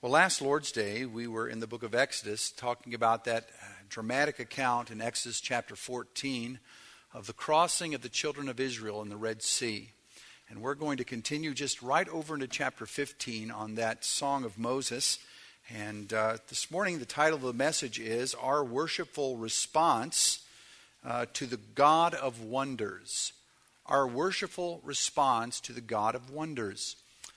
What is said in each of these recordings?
Well, last Lord's Day, we were in the book of Exodus talking about that dramatic account in Exodus chapter 14 of the crossing of the children of Israel in the Red Sea. And we're going to continue just right over into chapter 15 on that Song of Moses. And this morning, the title of the message is Our Worshipful Response to the God of Wonders. Our worshipful response to the God of Wonders.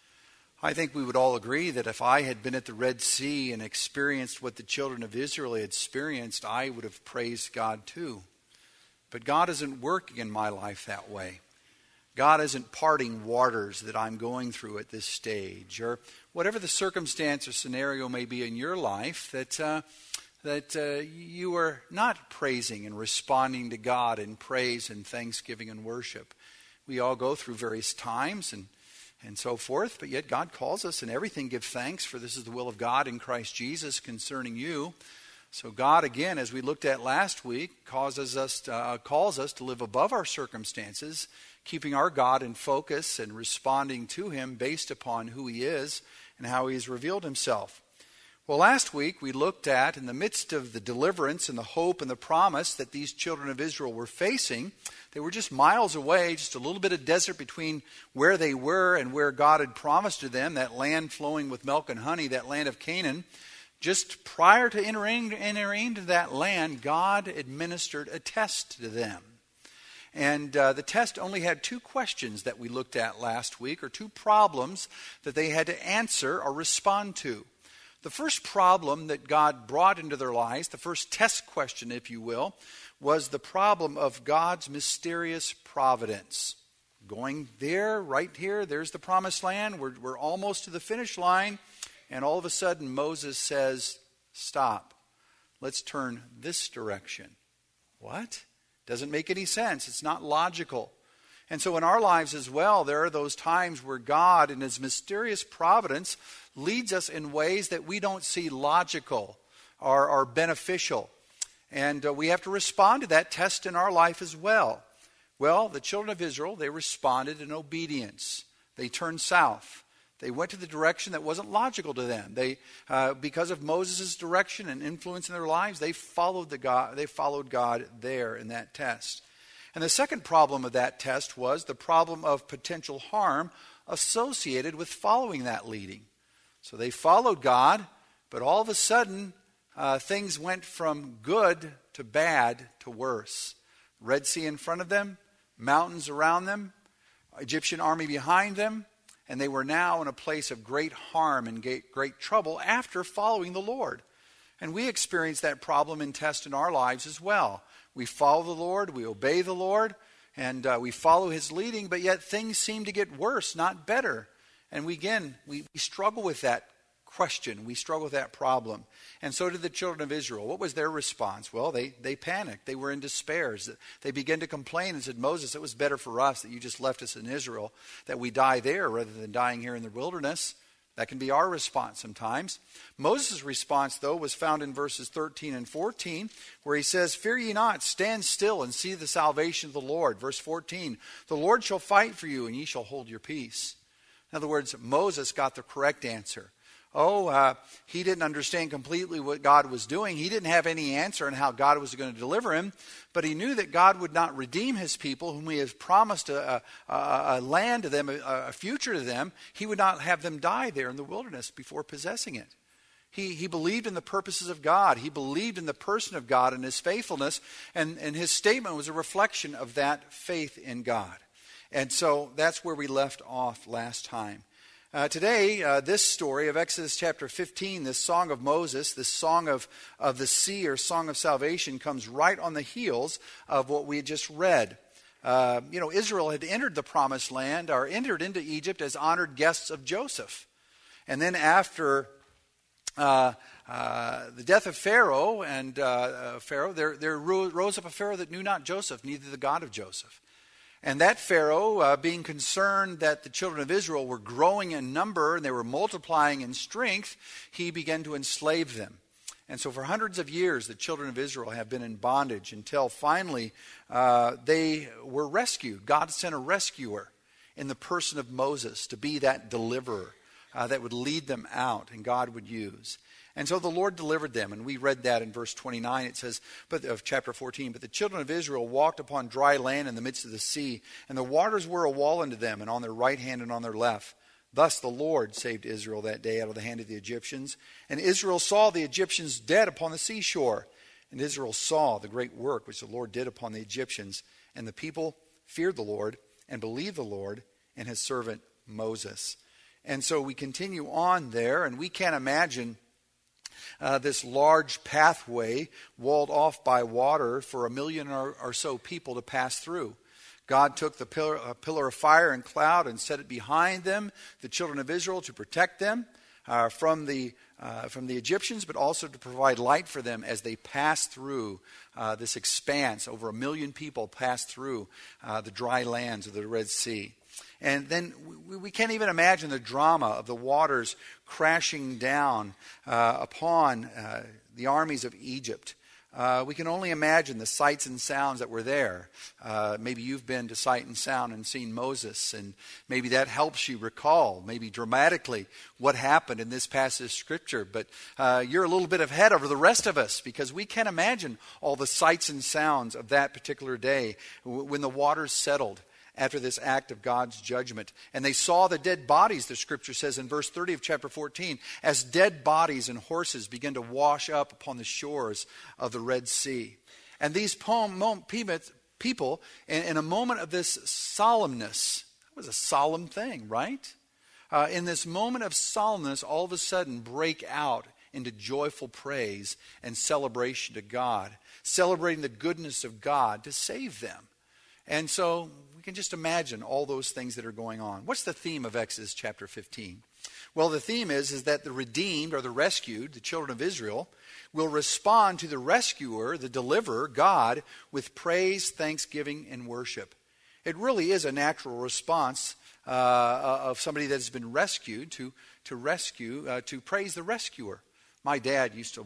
I think we would all agree that if I had been at the Red Sea and experienced what the children of Israel had experienced, I would have praised God too. But God isn't working in my life that way. God isn't parting waters that I'm going through at this stage, or whatever the circumstance or scenario may be in your life, that you are not praising and responding to God in praise and thanksgiving and worship. We all go through various times and so forth, but yet God calls us in everything give thanks, for this is the will of God in Christ Jesus concerning you. So God, again, as we looked at last week, calls us to live above our circumstances, keeping our God in focus and responding to Him based upon who He is and how He has revealed Himself. Well, last week we looked at, in the midst of the deliverance and the hope and the promise that these children of Israel were facing, they were just miles away, just a little bit of desert between where they were and where God had promised to them, that land flowing with milk and honey, that land of Canaan. Just prior to entering into that land, God administered a test to them. And the test only had two questions that we looked at last week, or two problems that they had to answer or respond to. The first problem that God brought into their lives, the first test question, if you will, was the problem of God's mysterious providence. Going there, right here, there's the promised land. We're almost to the finish line. And all of a sudden, Moses says, stop. Let's turn this direction. What? Doesn't make any sense. It's not logical. And so in our lives as well, there are those times where God, in His mysterious providence, leads us in ways that we don't see logical or beneficial. And we have to respond to that test in our life as well. Well, the children of Israel, they responded in obedience. They turned south. They went to the direction that wasn't logical to them. They, because of Moses' direction and influence in their lives, they followed God there in that test. And the second problem of that test was the problem of potential harm associated with following that leading. So they followed God, but all of a sudden, things went from good to bad to worse. Red Sea in front of them, mountains around them, Egyptian army behind them, and they were now in a place of great harm and great trouble after following the Lord. And we experience that problem and test in our lives as well. We follow the Lord, we obey the Lord, and we follow His leading, but yet things seem to get worse, not better. And we struggle with that question. We struggle with that problem. And so did the children of Israel. What was their response? Well, they panicked. They were in despair. They began to complain and said, Moses, it was better for us that you just left us in Israel, that we die there rather than dying here in the wilderness. That can be our response sometimes. Moses' response, though, was found in verses 13 and 14, where he says, Fear ye not, stand still and see the salvation of the Lord. Verse 14, The Lord shall fight for you, and ye shall hold your peace. In other words, Moses got the correct answer. He didn't understand completely what God was doing. He didn't have any answer on how God was going to deliver him, but he knew that God would not redeem His people, whom He has promised a land to them, a future to them. He would not have them die there in the wilderness before possessing it. He believed in the purposes of God. He believed in the person of God and His faithfulness, and his statement was a reflection of that faith in God. And so that's where we left off last time. Today, this story of Exodus chapter 15, this Song of Moses, this Song of the Sea or Song of Salvation, comes right on the heels of what we had just read. Israel had entered the promised land, or entered into Egypt as honored guests of Joseph. And then after the death of Pharaoh, there rose up a Pharaoh that knew not Joseph, neither the God of Joseph. And that Pharaoh, being concerned that the children of Israel were growing in number and they were multiplying in strength, he began to enslave them. And so for hundreds of years, the children of Israel have been in bondage until finally they were rescued. God sent a rescuer in the person of Moses to be that deliverer. that would lead them out and God would use. And so the Lord delivered them, and we read that in verse 29. It says, of chapter 14, but the children of Israel walked upon dry land in the midst of the sea, and the waters were a wall unto them, and on their right hand and on their left. Thus the Lord saved Israel that day out of the hand of the Egyptians. And Israel saw the Egyptians dead upon the seashore. And Israel saw the great work which the Lord did upon the Egyptians. And the people feared the Lord and believed the Lord and his servant Moses. And so we continue on there, and we can't imagine this large pathway walled off by water for 1 million or so people to pass through. God took the pillar of fire and cloud and set it behind them, the children of Israel, to protect them from the Egyptians, but also to provide light for them as they passed through this expanse. Over 1 million people passed through the dry lands of the Red Sea. And then we can't even imagine the drama of the waters crashing down upon the armies of Egypt. We can only imagine the sights and sounds that were there. Maybe you've been to Sight and Sound and seen Moses, and maybe that helps you recall, maybe dramatically, what happened in this passage of Scripture. But you're a little bit ahead over the rest of us, because we can't imagine all the sights and sounds of that particular day when the waters settled after this act of God's judgment. And they saw the dead bodies, the Scripture says in verse 30 of chapter 14, as dead bodies and horses begin to wash up upon the shores of the Red Sea. And these people, in a moment of this solemnness, it was a solemn thing, right? In this moment of solemnness, all of a sudden break out into joyful praise and celebration to God, celebrating the goodness of God to save them. And so we can just imagine all those things that are going on. What's the theme of Exodus chapter 15? Well, the theme is that the redeemed or the rescued, the children of Israel, will respond to the rescuer, the deliverer, God, with praise, thanksgiving, and worship. It really is a natural response of somebody that has been rescued to praise the rescuer. My dad used to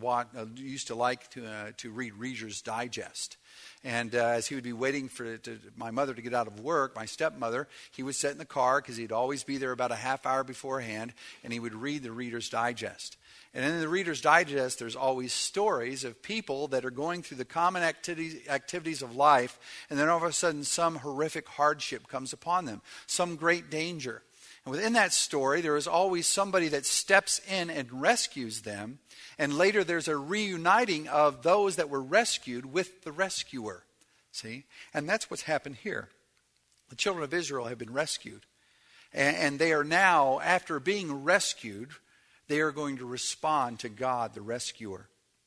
like to read Reader's Digest. And as he would be waiting for my mother to get out of work, my stepmother, he would sit in the car because he'd always be there about a half hour beforehand, and he would read the Reader's Digest. And in the Reader's Digest, there's always stories of people that are going through the common activities of life, and then all of a sudden some horrific hardship comes upon them, some great danger. And within that story, there is always somebody that steps in and rescues them. And later there's a reuniting of those that were rescued with the rescuer. See? And that's what's happened here. The children of Israel have been rescued. And they are now, after being rescued, they are going to respond to God, the rescuer.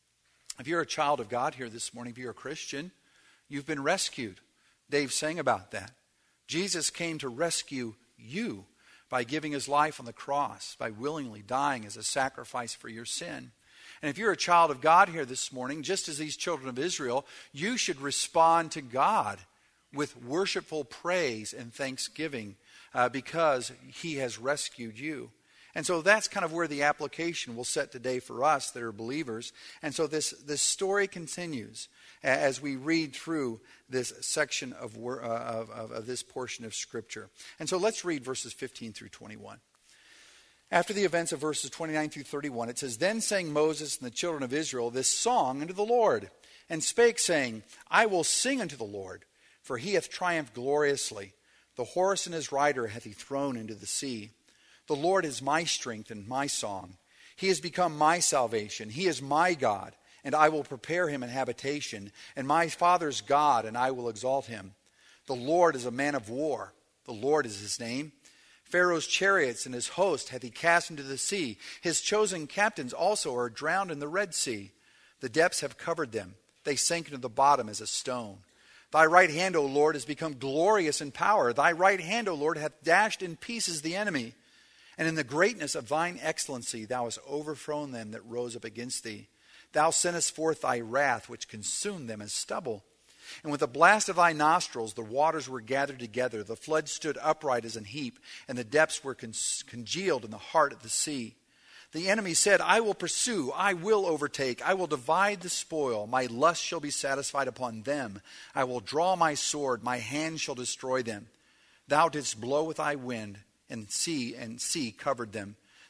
If you're a child of God here this morning, if you're a Christian, you've been rescued. Dave sang about that. Jesus came to rescue you by giving his life on the cross, by willingly dying as a sacrifice for your sin. And if you're a child of God here this morning, just as these children of Israel, you should respond to God with worshipful praise and thanksgiving because he has rescued you. And so that's kind of where the application will set today for us that are believers. And so this story continues as we read through this section of this portion of Scripture. And so let's read verses 15 through 21. After the events of verses 29 through 31, it says, Then sang Moses and the children of Israel this song unto the Lord, and spake, saying, I will sing unto the Lord, for he hath triumphed gloriously. The horse and his rider hath he thrown into the sea. The Lord is my strength and my song. He has become my salvation. He is my God, and I will prepare him an habitation, and my father's God, and I will exalt him. The Lord is a man of war. The Lord is his name. Pharaoh's chariots and his host hath he cast into the sea. His chosen captains also are drowned in the Red Sea. The depths have covered them. They sank into the bottom as a stone. Thy right hand, O Lord, has become glorious in power. Thy right hand, O Lord, hath dashed in pieces the enemy. And in the greatness of thine excellency thou hast overthrown them that rose up against thee. Thou sentest forth thy wrath, which consumed them as stubble. And with the blast of thy nostrils the waters were gathered together. The flood stood upright as an heap, and the depths were congealed in the heart of the sea. The enemy said, I will pursue, I will overtake, I will divide the spoil. My lust shall be satisfied upon them. I will draw my sword, my hand shall destroy them. Thou didst blow with thy wind, and sea covered them.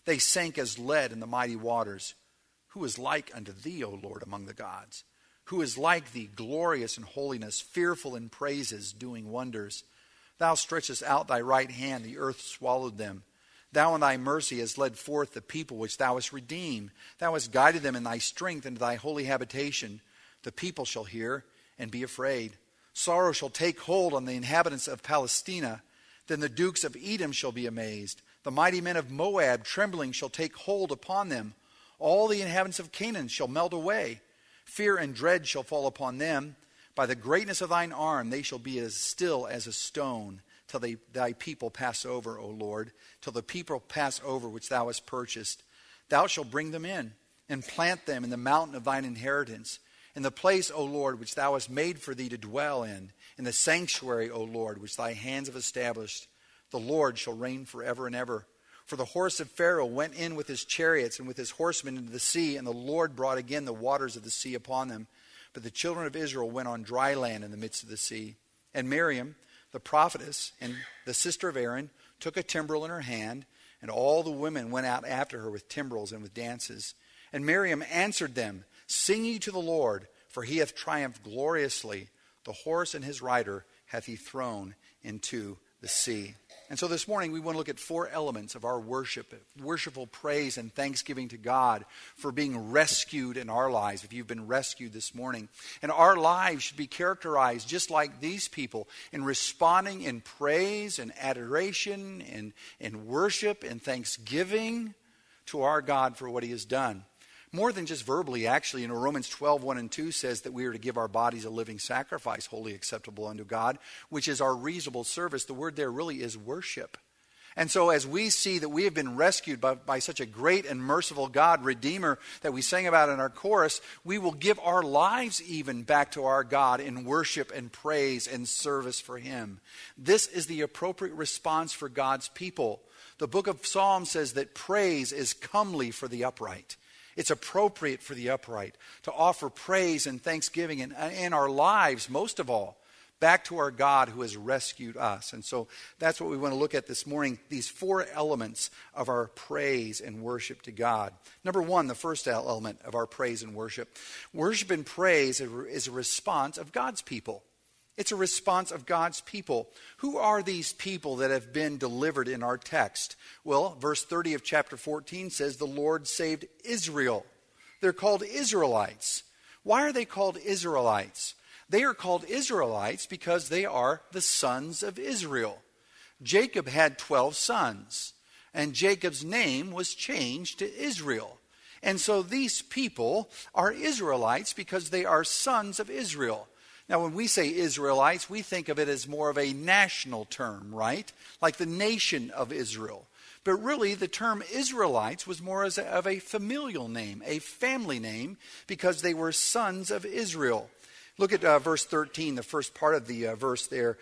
They sank as lead in the mighty waters. Who is like unto thee, O Lord, among the gods? Who is like thee, glorious in holiness, fearful in praises, doing wonders? Thou stretchest out thy right hand, the earth swallowed them. Thou in thy mercy hast led forth the people which thou hast redeemed. Thou hast guided them in thy strength into thy holy habitation. The people shall hear and be afraid. Sorrow shall take hold on the inhabitants of Palestina. Then the dukes of Edom shall be amazed. The mighty men of Moab trembling shall take hold upon them. All the inhabitants of Canaan shall melt away. Fear and dread shall fall upon them. By the greatness of thine arm they shall be as still as a stone, till thy people pass over, O Lord, till the people pass over which thou hast purchased. Thou shalt bring them in, and plant them in the mountain of thine inheritance, in the place, O Lord, which thou hast made for thee to dwell in the sanctuary, O Lord, which thy hands have established. The Lord shall reign forever and ever. For the horse of Pharaoh went in with his chariots and with his horsemen into the sea, and the Lord brought again the waters of the sea upon them. But the children of Israel went on dry land in the midst of the sea. And Miriam, the prophetess, and the sister of Aaron, took a timbrel in her hand, and all the women went out after her with timbrels and with dances. And Miriam answered them, Sing ye to the Lord, for he hath triumphed gloriously. The horse and his rider hath he thrown into the sea. And so this morning we want to look at 4 elements of our worship, worshipful praise and thanksgiving to God for being rescued in our lives, if you've been rescued this morning. And our lives should be characterized just like these people in responding in praise and adoration and in worship and thanksgiving to our God for what he has done. More than just verbally, actually, Romans 12, 1 and 2 says that we are to give our bodies a living sacrifice, wholly acceptable unto God, which is our reasonable service. The word there really is worship. And so as we see that we have been rescued by such a great and merciful God, Redeemer, that we sang about in our chorus, we will give our lives even back to our God in worship and praise and service for him. This is the appropriate response for God's people. The book of Psalms says that praise is comely for the upright. It's appropriate for the upright to offer praise and thanksgiving in our lives, most of all, back to our God who has rescued us. And so that's what we want to look at this morning, these 4 elements of our praise and worship to God. Number 1, the first element of our praise and worship. Worship and praise is a response of God's people. It's a response of God's people. Who are these people that have been delivered in our text? Well, verse 30 of chapter 14 says the Lord saved Israel. They're called Israelites. Why are they called Israelites? They are called Israelites because they are the sons of Israel. Jacob had 12 sons, and Jacob's name was changed to Israel. And so these people are Israelites because they are sons of Israel. Now, when we say Israelites, we think of it as more of a national term, right? Like the nation of Israel. But really, the term Israelites was more of a familial name, a family name, because they were sons of Israel. Look at verse 13, the first part of the verse there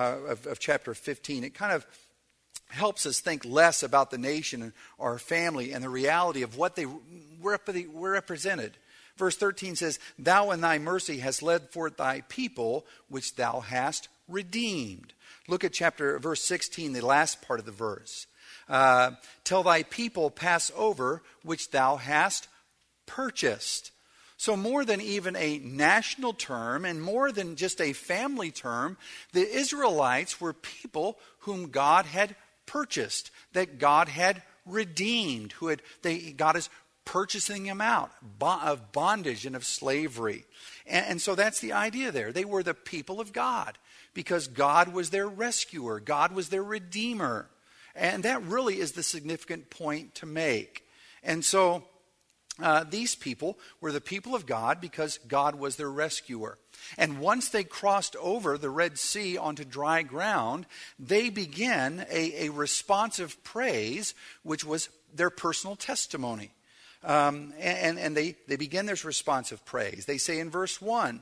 of chapter 15. It kind of helps us think less about the nation or our family and the reality of what they represented. Verse 13 says, Thou in thy mercy hast led forth thy people, which thou hast redeemed. Look at verse 16, the last part of the verse. Till thy people pass over, which thou hast purchased. So more than even a national term and more than just a family term, the Israelites were people whom God had purchased, that God had redeemed, God is purchasing them out of bondage and of slavery. And so that's the idea there. They were the people of God because God was their rescuer. God was their redeemer. And that really is the significant point to make. And so these people were the people of God because God was their rescuer. And once they crossed over the Red Sea onto dry ground, they began a responsive praise, which was their personal testimony. And they begin this responsive praise. They say in verse 1,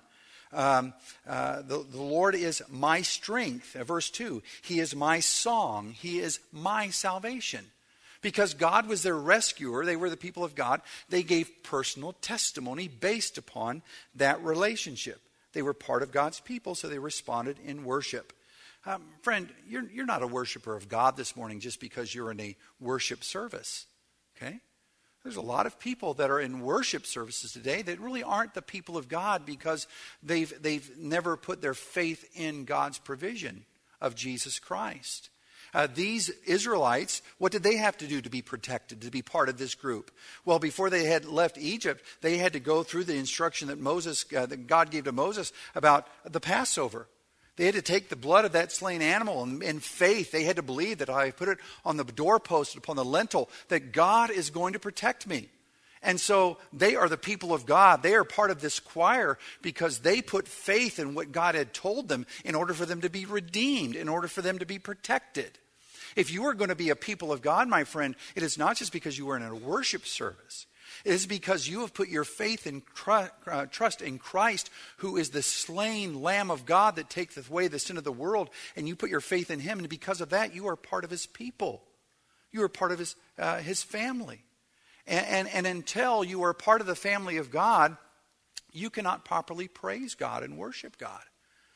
the Lord is my strength. Verse 2, he is my song. He is my salvation. Because God was their rescuer, they were the people of God, they gave personal testimony based upon that relationship. They were part of God's people, so they responded in worship. Friend, you're not a worshiper of God this morning just because you're in a worship service. Okay? There's a lot of people that are in worship services today that really aren't the people of God because they've never put their faith in God's provision of Jesus Christ. These Israelites, what did they have to do to be protected, to be part of this group? Well, before they had left Egypt, they had to go through the instruction that God gave to Moses about the Passover. They had to take the blood of that slain animal, and in faith, they had to believe that I put it on the doorpost, upon the lintel, that God is going to protect me. And so they are the people of God. They are part of this choir because they put faith in what God had told them in order for them to be redeemed, in order for them to be protected. If you are going to be a people of God, my friend, it is not just because you are in a worship service. It is because you have put your faith and trust in Christ, who is the slain Lamb of God that taketh away the sin of the world, and you put your faith in him, and because of that, you are part of his people. You are part of his family. And until you are part of the family of God, you cannot properly praise God and worship God.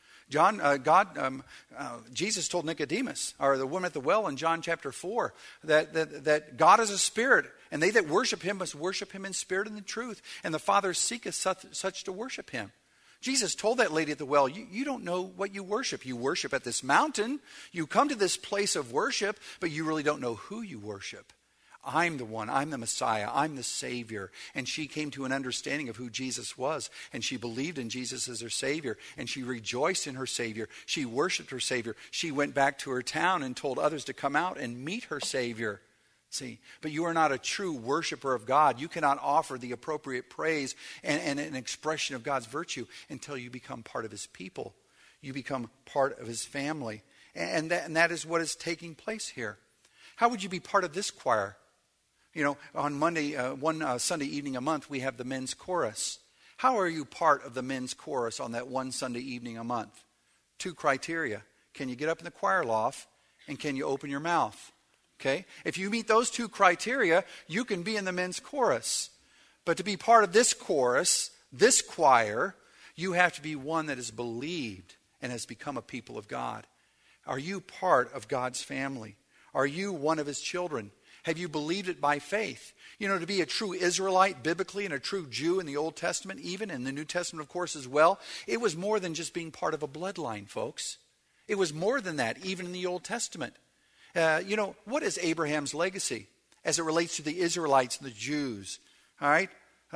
Jesus told Nicodemus, or the woman at the well in John chapter 4, that God is a spirit, and they that worship him must worship him in spirit and in truth, and the Father seeketh such to worship him. Jesus told that lady at the well, you don't know what you worship. You worship at this mountain, you come to this place of worship, but you really don't know who you worship. I'm the one, I'm the Messiah, I'm the Savior. And she came to an understanding of who Jesus was, and she believed in Jesus as her Savior, and she rejoiced in her Savior. She worshiped her Savior. She went back to her town and told others to come out and meet her Savior. See, but you are not a true worshiper of God. You cannot offer the appropriate praise and an expression of God's virtue until you become part of his people. You become part of his family. And that is what is taking place here. How would you be part of this choir? You know, on Monday, one Sunday evening a month, we have the men's chorus. How are you part of the men's chorus on that one Sunday evening a month? 2 criteria. Can you get up in the choir loft, and can you open your mouth? Okay? If you meet those 2 criteria, you can be in the men's chorus. But to be part of this chorus, this choir, you have to be one that has believed and has become a people of God. Are you part of God's family? Are you one of his children? Have you believed it by faith? You know, to be a true Israelite biblically and a true Jew in the Old Testament, even in the New Testament, of course, as well, it was more than just being part of a bloodline, folks. It was more than that, even in the Old Testament. You know, what is Abraham's legacy as it relates to the Israelites and the Jews? All right?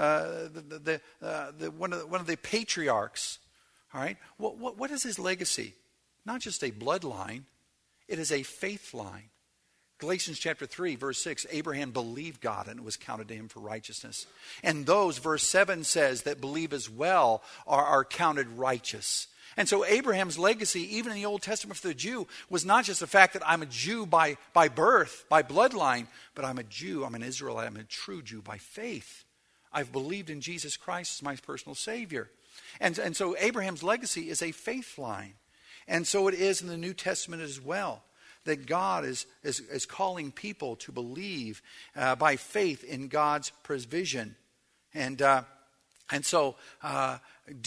One of the patriarchs. All right? What is his legacy? Not just a bloodline. It is a faith line. Galatians chapter 3, verse 6, Abraham believed God and it was counted to him for righteousness. And those, verse 7 says, that believe as well are counted righteous. And so Abraham's legacy, even in the Old Testament for the Jew, was not just the fact that I'm a Jew by birth, by bloodline, but I'm a Jew, I'm an Israelite, I'm a true Jew by faith. I've believed in Jesus Christ as my personal Savior. And so Abraham's legacy is a faith line. And so it is in the New Testament as well. That God is calling people to believe by faith in God's provision. And so have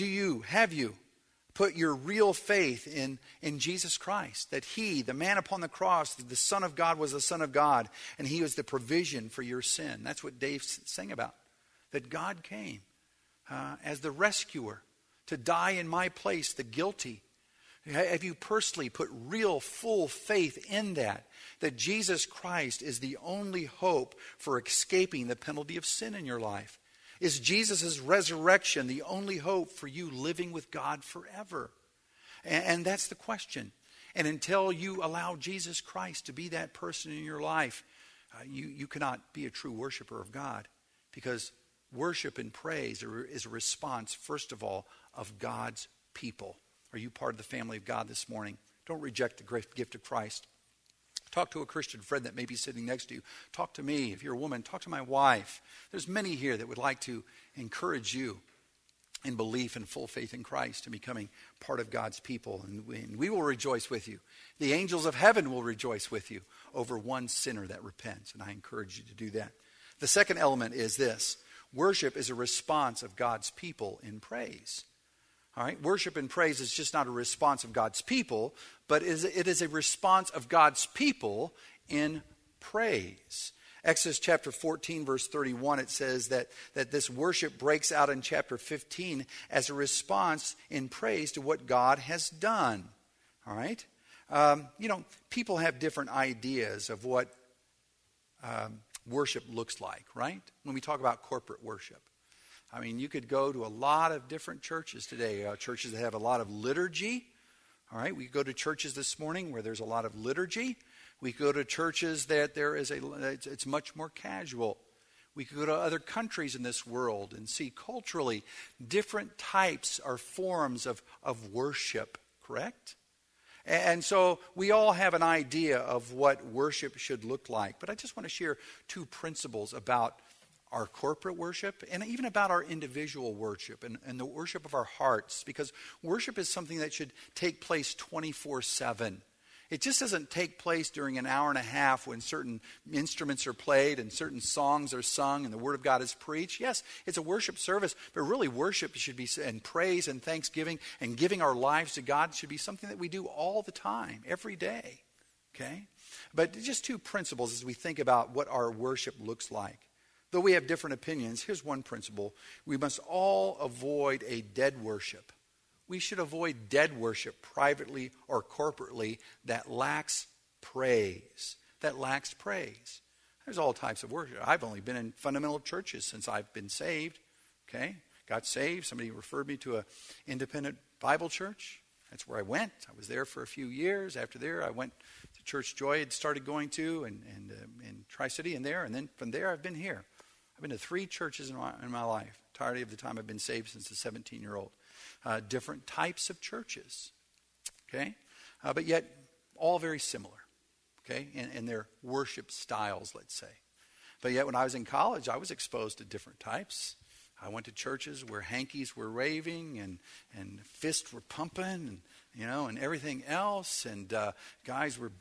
you put your real faith in Jesus Christ? That he, the man upon the cross, the Son of God was the Son of God, and he was the provision for your sin. That's what Dave sang about. That God came as the rescuer to die in my place, the guilty. Have you personally put real full faith in that Jesus Christ is the only hope for escaping the penalty of sin in your life? Is Jesus' resurrection the only hope for you living with God forever? And that's the question. And until you allow Jesus Christ to be that person in your life, you cannot be a true worshiper of God, because worship and praise is a response, first of all, of God's people. Are you part of the family of God this morning? Don't reject the great gift of Christ. Talk to a Christian friend that may be sitting next to you. Talk to me. If you're a woman, talk to my wife. There's many here that would like to encourage you in belief and full faith in Christ and becoming part of God's people. And we will rejoice with you. The angels of heaven will rejoice with you over one sinner that repents. And I encourage you to do that. The second element is this. Worship is a response of God's people in praise. All right, worship and praise is just not a response of God's people, but it is a response of God's people in praise. Exodus chapter 14, verse 31, it says that this worship breaks out in chapter 15 as a response in praise to what God has done. All right? People have different ideas of what worship looks like, right? When we talk about corporate worship. I mean, you could go to a lot of different churches today, churches that have a lot of liturgy. All right, we go to churches this morning where there's a lot of liturgy. We go to churches that it's much more casual. We could go to other countries in this world and see culturally different types or forms of worship, correct? And so we all have an idea of what worship should look like. But I just want to share two principles about our corporate worship and even about our individual worship and the worship of our hearts. Because worship is something that should take place 24/7. It just doesn't take place during an hour and a half when certain instruments are played and certain songs are sung and the Word of God is preached. Yes, it's a worship service, but really worship should be, and praise and thanksgiving and giving our lives to God should be something that we do all the time, every day. Okay? But just two principles as we think about what our worship looks like. Though we have different opinions, here's one principle. We must all avoid a dead worship. We should avoid dead worship privately or corporately that lacks praise. That lacks praise. There's all types of worship. I've only been in fundamental churches since I've been saved. Okay? Got saved. Somebody referred me to an independent Bible church. That's where I went. I was there for a few years. After there, I went to Church Joy. Had started going to in Tri-City and then from there I've been here. I've been to 3 churches in my life. Entirety of the time I've been saved since a 17-year-old. Different types of churches, okay? But yet all very similar, okay, in their worship styles, let's say. But yet when I was in college, I was exposed to different types. I went to churches where hankies were raving and fists were pumping and everything else, and guys were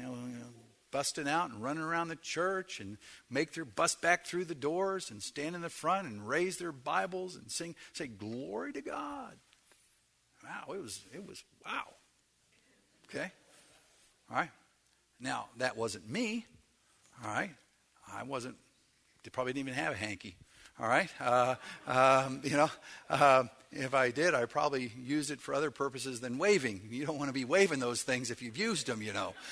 busting out and running around the church and make their bust back through the doors and stand in the front and raise their Bibles and say glory to God. Wow, it was wow. Okay? All right. Now, that wasn't me. All right. Probably didn't even have a hanky. All right. If I did, I probably used it for other purposes than waving. You don't want to be waving those things if you've used them,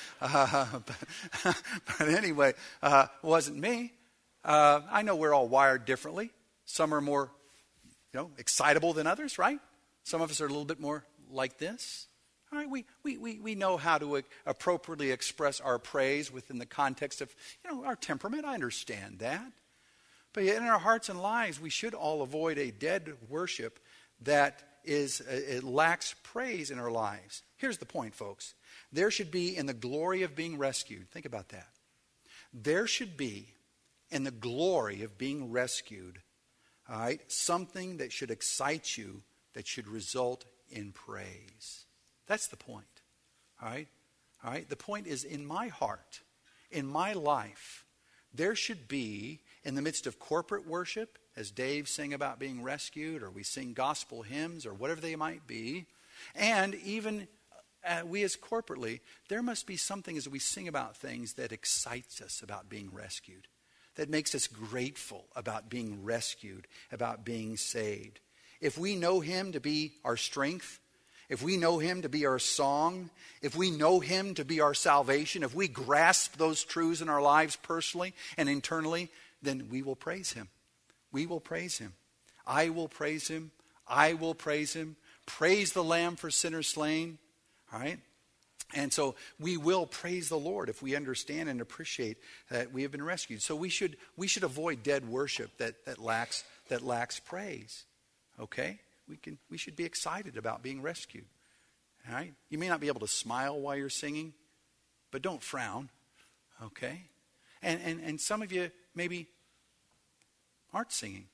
But anyway, it wasn't me. I know we're all wired differently. Some are more, excitable than others, right? Some of us are a little bit more like this. All right, we know how to appropriately express our praise within the context of, our temperament. I understand that. But yet in our hearts and lives, we should all avoid a dead worship that it lacks praise in our lives. Here's the point, folks. There should be in the glory of being rescued. Think about that. There should be in the glory of being rescued, all right, something that should excite you, that should result in praise. That's the point. All right? All right? The point is in my heart, in my life, there should be, in the midst of corporate worship, as Dave sang about being rescued, or we sing gospel hymns, or whatever they might be, and even we as corporately, there must be something as we sing about things that excites us about being rescued, that makes us grateful about being rescued, about being saved. If we know Him to be our strength, if we know Him to be our song, if we know Him to be our salvation, if we grasp those truths in our lives personally and internally, then we will praise Him. We will praise Him. I will praise Him. I will praise Him. Praise the Lamb for sinners slain. All right? And so we will praise the Lord if we understand and appreciate that we have been rescued. So we should avoid dead worship that lacks praise. Okay? We should be excited about being rescued. All right? You may not be able to smile while you're singing, but don't frown. Okay? And some of you maybe aren't singing.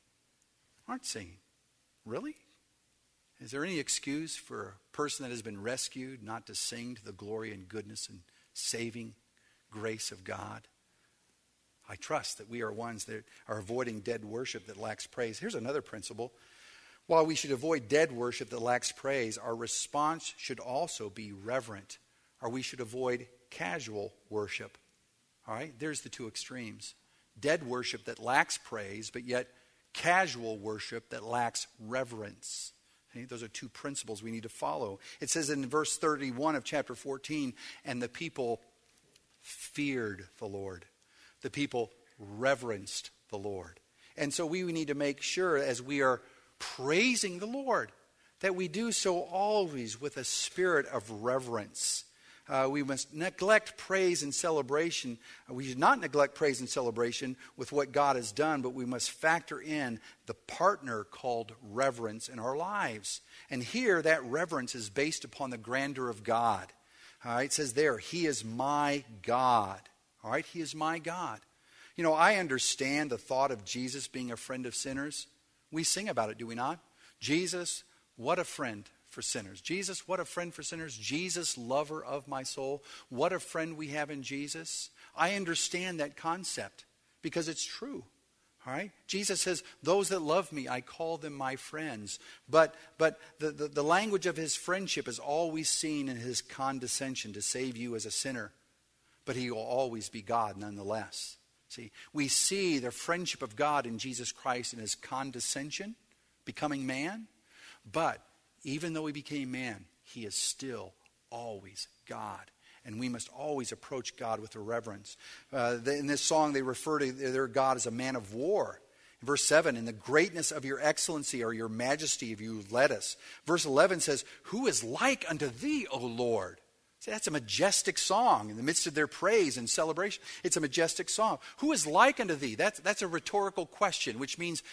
Really? Is there any excuse for a person that has been rescued not to sing to the glory and goodness and saving grace of God? I trust that we are ones that are avoiding dead worship that lacks praise. Here's another principle. While we should avoid dead worship that lacks praise, our response should also be reverent, or we should avoid casual worship. All right? There's the two extremes. dead worship that lacks praise, but yet casual worship that lacks reverence. Okay? Those are two principles we need to follow. It says in verse 31 of chapter 14, and the people feared the Lord. The people reverenced the Lord. And so we need to make sure as we are praising the Lord that we do so always with a spirit of reverence. We must neglect praise and celebration. We should not neglect praise and celebration with what God has done, but we must factor in the partner called reverence in our lives. And here that reverence is based upon the grandeur of God. All right, it says there, He is my God. All right, He is my God. You know, I understand the thought of Jesus being a friend of sinners. We sing about it, do we not? Jesus, what a friend for sinners. Jesus, what a friend for sinners. Jesus, lover of my soul. What a friend we have in Jesus. I understand that concept because it's true. All right? Jesus says, those that love me, I call them my friends. But the language of his friendship is always seen in his condescension to save you as a sinner. But he will always be God nonetheless. See, we see the friendship of God in Jesus Christ in his condescension, becoming man. But even though he became man, he is still always God. And we must always approach God with a reverence. In this song, they refer to their God as a man of war. In verse 7, in the greatness of your excellency or your majesty have you led us. Verse 11 says, who is like unto thee, O Lord? See, that's a majestic song in the midst of their praise and celebration. It's a majestic song. Who is like unto thee? That's a rhetorical question, which means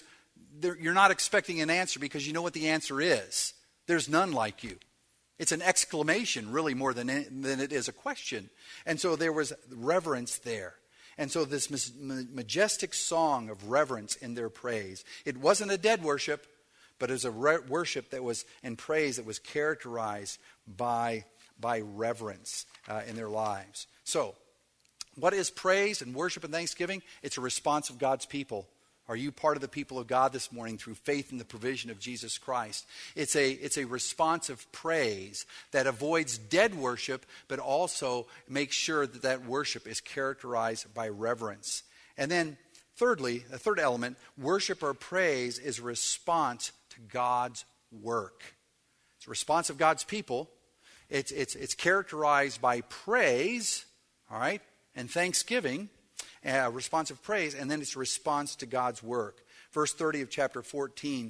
you're not expecting an answer because you know what the answer is. There's none like you. It's an exclamation, really, more than it is a question. And so there was reverence there. And so this majestic song of reverence in their praise. It wasn't a dead worship, but it was a worship that was in praise that was characterized by reverence in their lives. So, what is praise and worship and thanksgiving? It's a response of God's people. Are you part of the people of God this morning through faith in the provision of Jesus Christ? It's a response of praise that avoids dead worship, but also makes sure that that worship is characterized by reverence. And then thirdly, the third element, worship or praise is a response to God's work. It's a response of God's people. It's characterized by praise, all right, and thanksgiving. A response of praise, and then it's a response to God's work. Verse 30 of chapter 14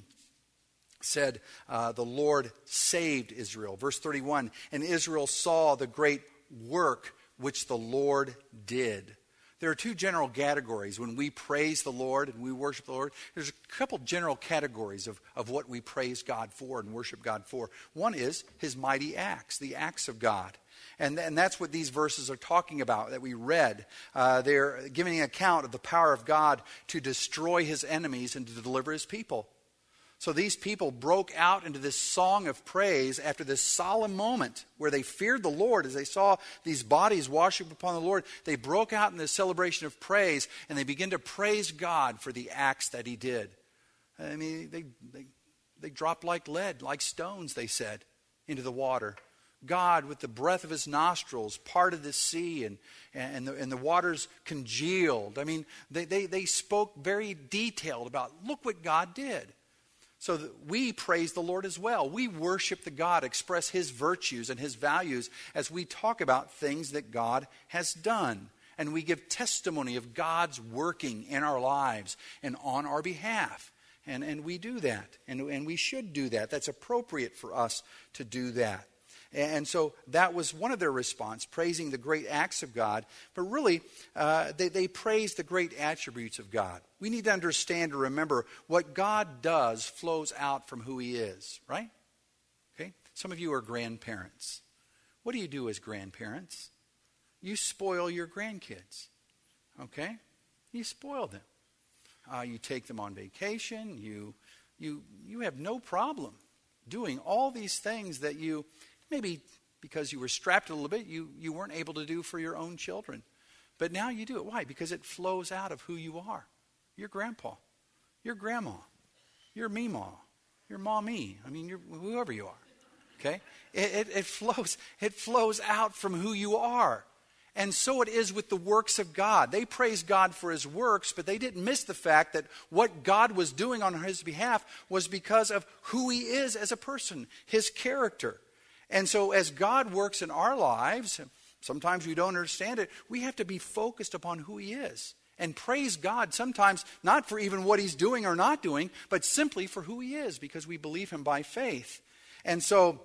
said, the Lord saved Israel. Verse 31, and Israel saw the great work which the Lord did. There are two general categories. When we praise the Lord and we worship the Lord, there's a couple general categories of what we praise God for and worship God for. One is his mighty acts, the acts of God. And that's what these verses are talking about that we read. They're giving an account of the power of God to destroy his enemies and to deliver his people. So these people broke out into this song of praise after this solemn moment where they feared the Lord as they saw these bodies worship upon the Lord. They broke out in this celebration of praise and they began to praise God for the acts that he did. I mean, they dropped like lead, like stones, they said, into the water. God, with the breath of his nostrils, parted the sea and the waters congealed. I mean, they spoke very detailed about, look what God did. So that we praise the Lord as well. We worship the God, express his virtues and his values as we talk about things that God has done. And we give testimony of God's working in our lives and on our behalf. And we do that. And we should do that. That's appropriate for us to do that. And so that was one of their response, praising the great acts of God. But really, they praised the great attributes of God. We need to understand or remember what God does flows out from who he is, right? Okay. Some of you are grandparents. What do you do as grandparents? You spoil your grandkids, okay? You spoil them. You take them on vacation. You have no problem doing all these things that you... Maybe because you were strapped a little bit, you weren't able to do for your own children. But now you do it. Why? Because it flows out of who you are. Your grandpa, your grandma, your meemaw, your mommy. I mean, whoever you are. Okay? It flows out from who you are. And so it is with the works of God. They praised God for his works, but they didn't miss the fact that what God was doing on his behalf was because of who he is as a person, his character. And so as God works in our lives, sometimes we don't understand it, we have to be focused upon who he is. And praise God sometimes not for even what he's doing or not doing, but simply for who he is, because we believe him by faith. And so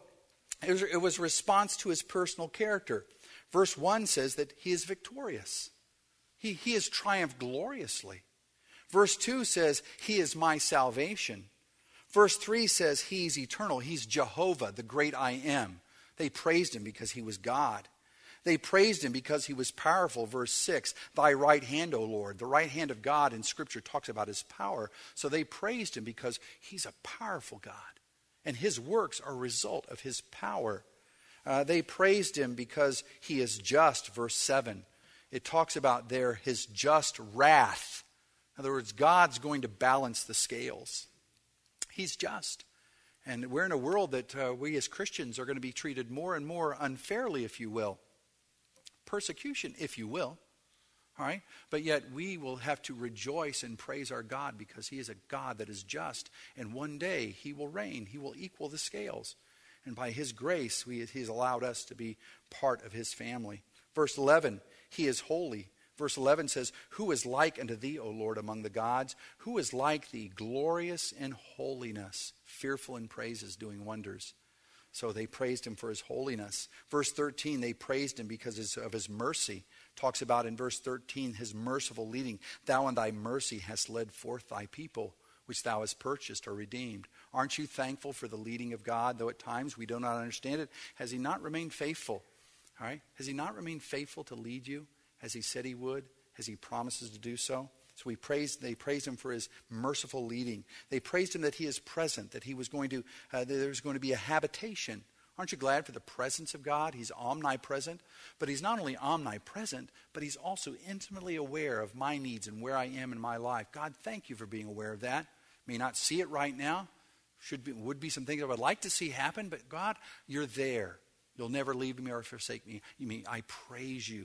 it was a response to his personal character. Verse 1 says that he is victorious. He has triumphed gloriously. Verse 2 says, he is my salvation. Verse 3 says, he's eternal. He's Jehovah, the great I am. They praised him because he was God. They praised him because he was powerful. Verse 6, thy right hand, O Lord. The right hand of God in Scripture talks about his power. So they praised him because he's a powerful God. And his works are a result of his power. They praised him because he is just, verse 7. It talks about there his just wrath. In other words, God's going to balance the scales. He's just. And we're in a world that we as Christians are going to be treated more and more unfairly, if you will. Persecution, if you will. All right? But yet we will have to rejoice and praise our God because he is a God that is just. And one day he will reign. He will equal the scales. And by his grace, he's allowed us to be part of his family. Verse 11, he is holy. Verse 11 says, who is like unto thee, O Lord, among the gods? Who is like thee, glorious in holiness, fearful in praises, doing wonders? So they praised him for his holiness. Verse 13, they praised him because of his mercy. Talks about in verse 13, his merciful leading. Thou in thy mercy hast led forth thy people, which thou hast purchased or redeemed. Aren't you thankful for the leading of God, though at times we do not understand it? Has he not remained faithful? All right? Has he not remained faithful to lead you as he said he would, as he promises to do so? So they praised him for his merciful leading. They praised him that he is present, that he was going to, there's going to be a habitation. Aren't you glad for the presence of God? He's omnipresent. But he's not only omnipresent, but he's also intimately aware of my needs and where I am in my life. God, thank you for being aware of that. May not see it right now. Would be some things I would like to see happen, but God, you're there. You'll never leave me or forsake me. You mean I praise you.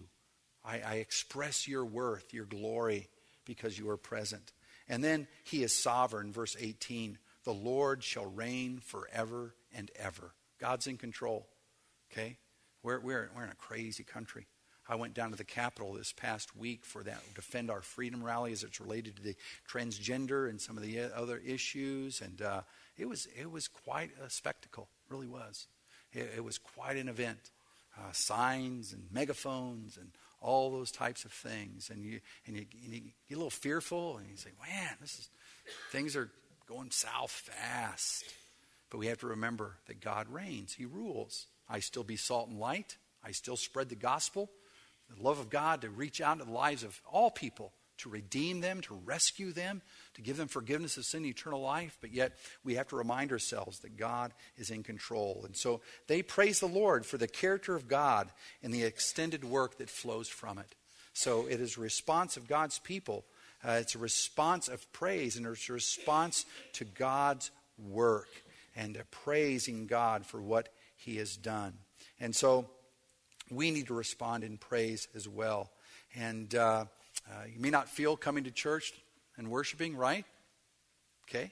I express your worth, your glory, because you are present. And then he is sovereign, verse 18. The Lord shall reign forever and ever. God's in control. Okay? We're in a crazy country. I went down to the Capitol this past week for that Defend Our Freedom rally as it's related to the transgender and some of the other issues. And it was quite a spectacle. It really was. It was quite an event. Signs and megaphones and all those types of things. And you get a little fearful and you say, man, things are going south fast. But we have to remember that God reigns. He rules. I still be salt and light. I still spread the gospel. The love of God to reach out into the lives of all people, to redeem them, to rescue them, to give them forgiveness of sin, eternal life. But yet we have to remind ourselves that God is in control. And so they praise the Lord for the character of God and the extended work that flows from it. So it is a response of God's people. It's a response of praise, and it's a response to God's work and praising God for what he has done. And so we need to respond in praise as well. And you may not feel coming to church and worshiping, right? Okay.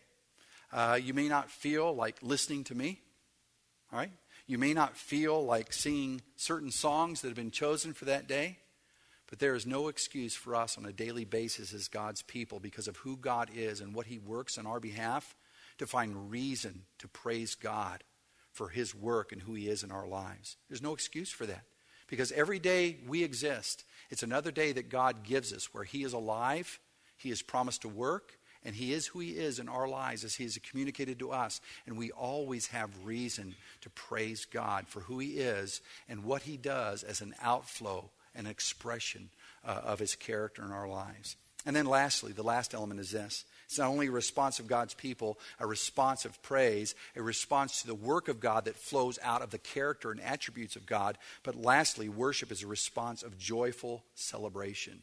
You may not feel like listening to me. All right. You may not feel like singing certain songs that have been chosen for that day. But there is no excuse for us on a daily basis as God's people, because of who God is and what he works on our behalf, to find reason to praise God for his work and who he is in our lives. There's no excuse for that. Because every day we exist, it's another day that God gives us where he is alive, he has promised to work, and he is who he is in our lives as he has communicated to us. And we always have reason to praise God for who he is and what he does as an outflow, an expression of his character in our lives. And then lastly, the last element is this. It's not only a response of God's people, a response of praise, a response to the work of God that flows out of the character and attributes of God. But lastly, worship is a response of joyful celebration.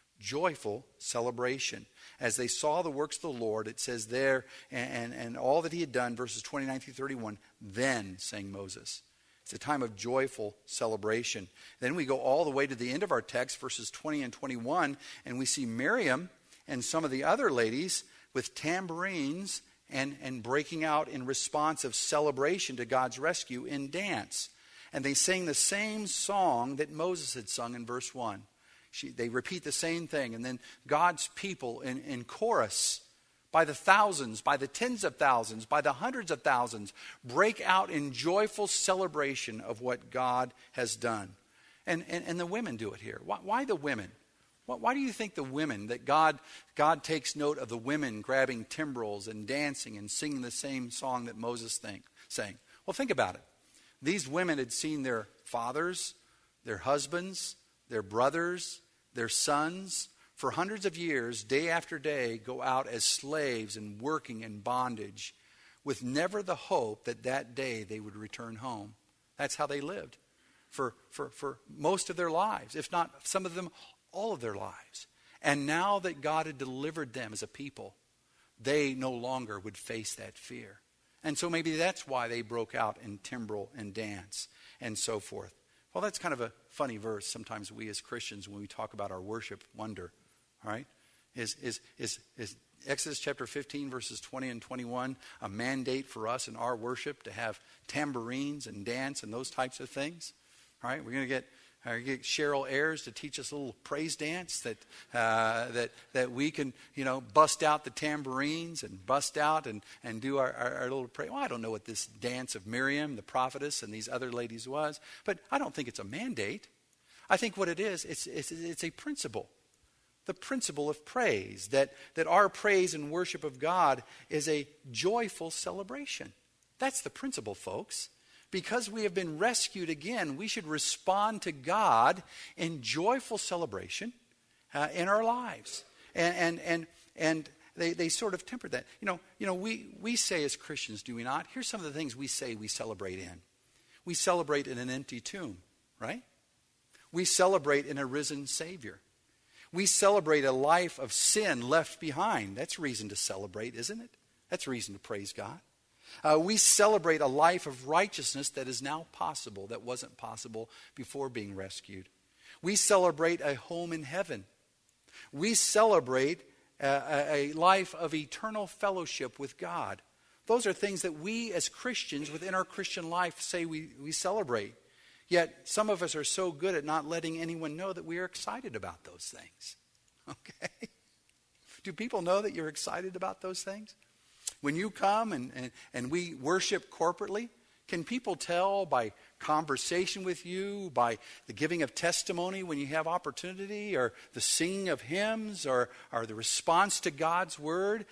Joyful celebration. As they saw the works of the Lord, it says there, and all that he had done, verses 29 through 31, then sang Moses. It's a time of joyful celebration. Then we go all the way to the end of our text, verses 20 and 21, and we see Miriam and some of the other ladies with tambourines and breaking out in response of celebration to God's rescue in dance. And they sing the same song that Moses had sung in verse 1. They repeat the same thing. And then God's people in chorus, by the thousands, by the tens of thousands, by the hundreds of thousands, break out in joyful celebration of what God has done. And the women do it here. Why the women? Why do you think the women, that God takes note of the women grabbing timbrels and dancing and singing the same song that Moses sang? Well, think about it. These women had seen their fathers, their husbands, their brothers, their sons, for hundreds of years, day after day, go out as slaves and working in bondage, with never the hope that that day they would return home. That's how they lived for most of their lives, if not some of them, all of their lives. And now that God had delivered them as a people, they no longer would face that fear. And so maybe that's why they broke out in timbrel and dance and so forth. Well, that's kind of a funny verse. Sometimes we as Christians, when we talk about our worship, wonder, all right? Is Exodus chapter 15, verses 20 and 21 a mandate for us in our worship to have tambourines and dance and those types of things? All right, we're going to get Cheryl Ayers to teach us a little praise dance that we can, bust out the tambourines and bust out and do our little praise. Well, I don't know what this dance of Miriam, the prophetess, and these other ladies was, but I don't think it's a mandate. I think what it is, it's a principle. The principle of praise, that our praise and worship of God is a joyful celebration. That's the principle, folks. Because we have been rescued again, we should respond to God in joyful celebration in our lives. And they sort of temper that. We say as Christians, do we not? Here's some of the things we say we celebrate in. We celebrate in an empty tomb, right? We celebrate in a risen Savior. We celebrate a life of sin left behind. That's reason to celebrate, isn't it? That's reason to praise God. We celebrate a life of righteousness that is now possible, that wasn't possible before being rescued. We celebrate a home in heaven. We celebrate a life of eternal fellowship with God. Those are things that we as Christians within our Christian life say we celebrate. Yet some of us are so good at not letting anyone know that we are excited about those things. Okay? Do people know that you're excited about those things? When you come and we worship corporately, can people tell by conversation with you, by the giving of testimony when you have opportunity, or the singing of hymns, or the response to God's word?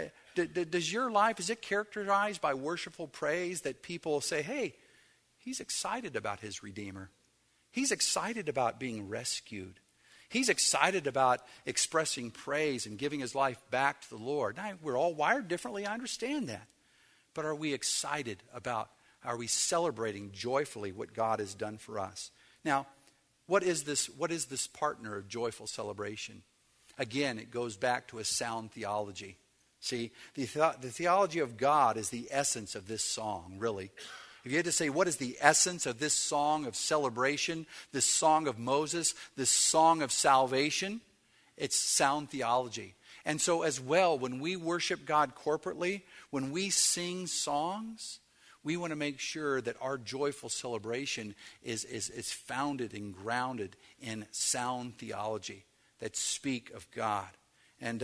Does your life, is it characterized by worshipful praise that people say, hey, he's excited about his Redeemer. He's excited about being rescued. He's excited about expressing praise and giving his life back to the Lord. Now, we're all wired differently, I understand that. But are we excited about, are we celebrating joyfully what God has done for us? Now, what is this partner of joyful celebration? Again, it goes back to a sound theology. See, the theology of God is the essence of this song, really. If you had to say, what is the essence of this song of celebration, this song of Moses, this song of salvation? It's sound theology. And so as well, when we worship God corporately, when we sing songs, we want to make sure that our joyful celebration is founded and grounded in sound theology that speak of God. And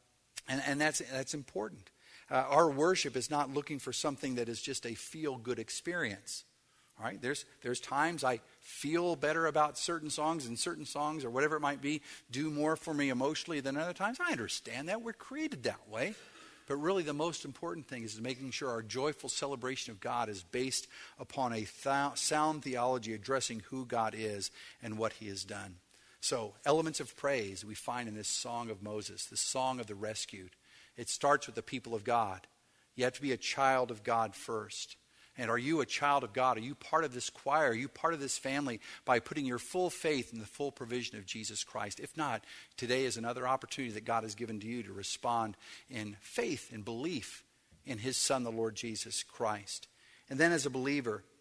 that's important. Our worship is not looking for something that is just a feel-good experience. All right? There's times I feel better about certain songs, and certain songs or whatever it might be do more for me emotionally than other times. I understand that. We're created that way. But really the most important thing is making sure our joyful celebration of God is based upon a sound theology addressing who God is and what he has done. So elements of praise we find in this song of Moses, this song of the rescued. It starts with the people of God. You have to be a child of God first. And are you a child of God? Are you part of this choir? Are you part of this family by putting your full faith in the full provision of Jesus Christ? If not, today is another opportunity that God has given to you to respond in faith and belief in his Son, the Lord Jesus Christ. And then as a believer,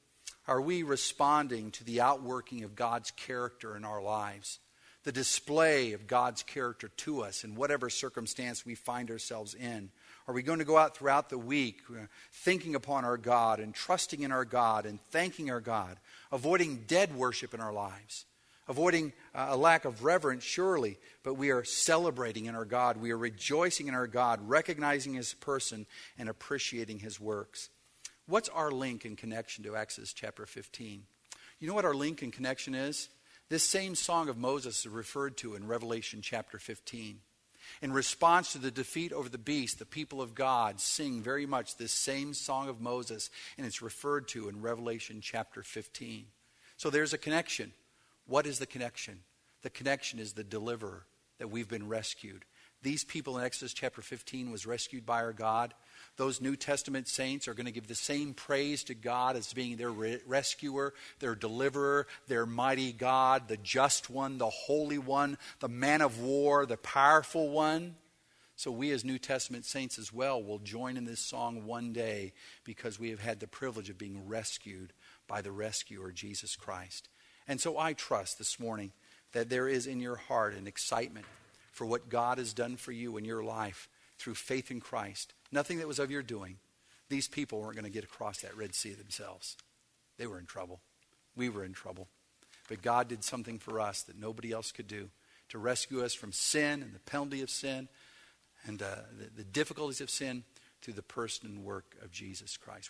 Are we responding to the outworking of God's character in our lives? The display of God's character to us in whatever circumstance we find ourselves in? Are we going to go out throughout the week thinking upon our God and trusting in our God and thanking our God, avoiding dead worship in our lives, avoiding a lack of reverence, surely, but we are celebrating in our God. We are rejoicing in our God, recognizing His person and appreciating His works. What's our link and connection to Exodus chapter 15? You know what our link and connection is? This same song of Moses is referred to in Revelation chapter 15. In response to the defeat over the beast, the people of God sing very much this same song of Moses, and it's referred to in Revelation chapter 15. So there's a connection. What is the connection? The connection is the deliverer, that we've been rescued. These people in Exodus chapter 15 was rescued by our God. Those New Testament saints are going to give the same praise to God as being their rescuer, their deliverer, their mighty God, the just one, the holy one, the man of war, the powerful one. So we as New Testament saints as well will join in this song one day because we have had the privilege of being rescued by the rescuer, Jesus Christ. And so I trust this morning that there is in your heart an excitement for what God has done for you in your life through faith in Christ. Nothing that was of your doing. These people weren't going to get across that Red Sea themselves. They were in trouble. We were in trouble. But God did something for us that nobody else could do, to rescue us from sin and the penalty of sin and the difficulties of sin through the person and work of Jesus Christ.